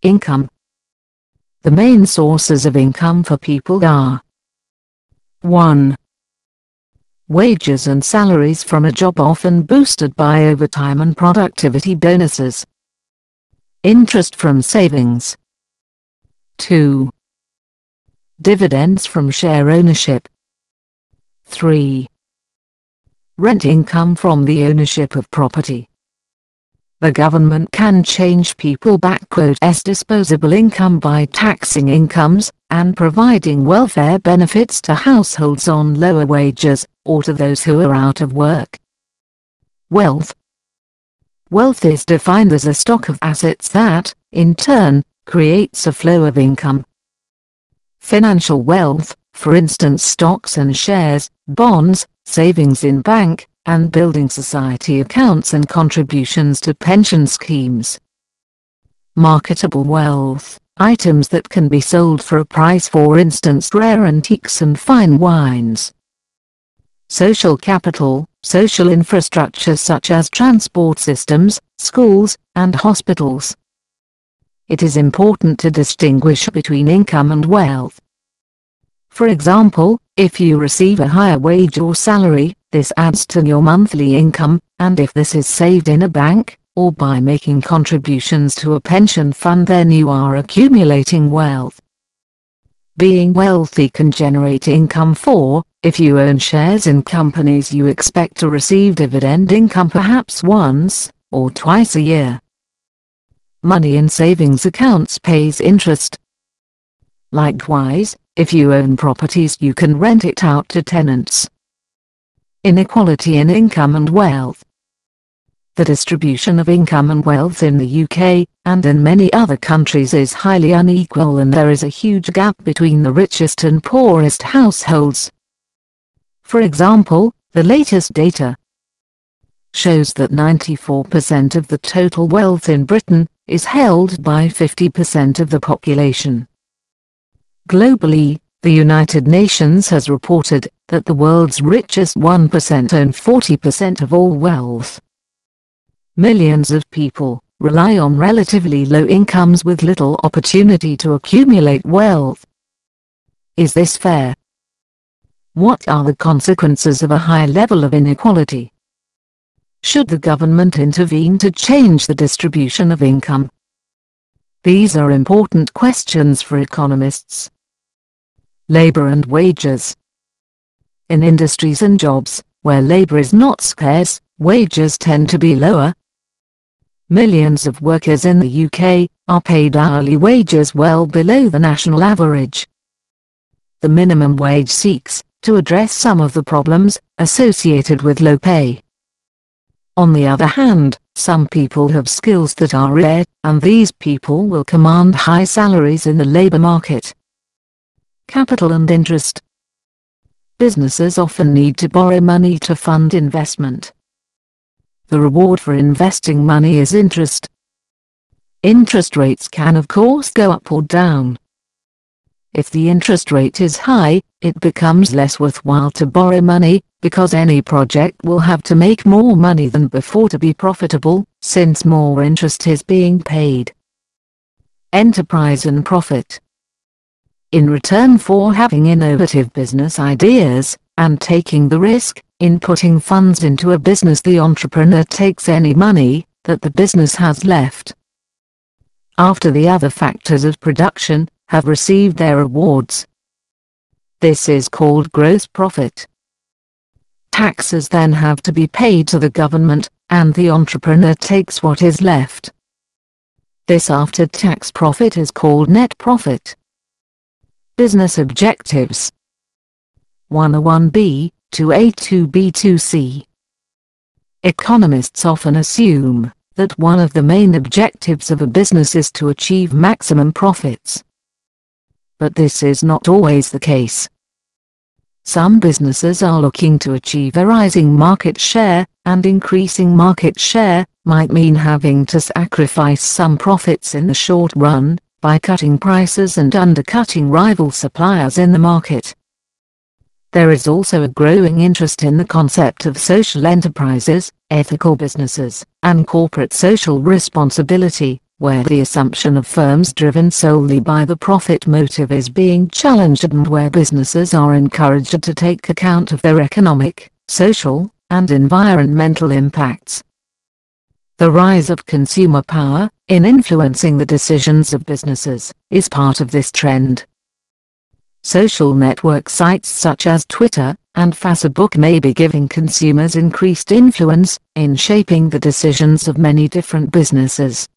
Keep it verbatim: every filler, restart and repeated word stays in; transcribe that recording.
Income. The main sources of income for people are: one. Wages and salaries from a job, often boosted by overtime and productivity bonuses. Interest from savings. two. Dividends from share ownership. three. Rent income from the ownership of property. The government can change people back's disposable income by taxing incomes, and providing welfare benefits to households on lower wages, or to those who are out of work. Wealth. Wealth is defined as a stock of assets that, in turn, creates a flow of income. Financial wealth, for instance stocks and shares, bonds, savings in bank, and building society accounts and contributions to pension schemes. Marketable wealth, items that can be sold for a price, for instance rare antiques and fine wines. Social capital, social infrastructure such as transport systems, schools, and hospitals. It is important to distinguish between income and wealth. For example, if you receive a higher wage or salary, this adds to your monthly income, and if this is saved in a bank, or by making contributions to a pension fund, then you are accumulating wealth. Being wealthy can generate income, for, if you own shares in companies, you expect to receive dividend income perhaps once, or twice a year. Money in savings accounts pays interest. Likewise, if you own properties, you can rent it out to tenants. Inequality in income and wealth. The distribution of income and wealth in the U K, and in many other countries, is highly unequal, and there is a huge gap between the richest and poorest households. For example, the latest data shows that ninety-four percent of the total wealth in Britain is held by fifty percent of the population. Globally, the United Nations has reported that the world's richest one percent own forty percent of all wealth. Millions of people rely on relatively low incomes with little opportunity to accumulate wealth. Is this fair? What are the consequences of a high level of inequality? Should the government intervene to change the distribution of income? These are important questions for economists. Labor and wages. In industries and jobs, where labor is not scarce, wages tend to be lower. Millions of workers in the U K are paid hourly wages well below the national average. The minimum wage seeks to address some of the problems associated with low pay. On the other hand, some people have skills that are rare, and these people will command high salaries in the labor market. Capital and interest. Businesses often need to borrow money to fund investment. The reward for investing money is interest. Interest rates can of course go up or down. If the interest rate is high, it becomes less worthwhile to borrow money, because any project will have to make more money than before to be profitable, since more interest is being paid. Enterprise and profit. In return for having innovative business ideas, and taking the risk, in putting funds into a business, the entrepreneur takes any money that the business has left after the other factors of production have received their rewards. This is called gross profit. Taxes then have to be paid to the government, and the entrepreneur takes what is left. This after-tax profit is called net profit. Business objectives. one A one B, two A two B two C. Economists often assume that one of the main objectives of a business is to achieve maximum profits. But this is not always the case. Some businesses are looking to achieve a rising market share, and increasing market share might mean having to sacrifice some profits in the short run, by cutting prices and undercutting rival suppliers in the market. There is also a growing interest in the concept of social enterprises, ethical businesses, and corporate social responsibility, where the assumption of firms driven solely by the profit motive is being challenged and where businesses are encouraged to take account of their economic, social, and environmental impacts. The rise of consumer power, in influencing the decisions of businesses, is part of this trend. Social network sites such as Twitter and Facebook may be giving consumers increased influence in shaping the decisions of many different businesses.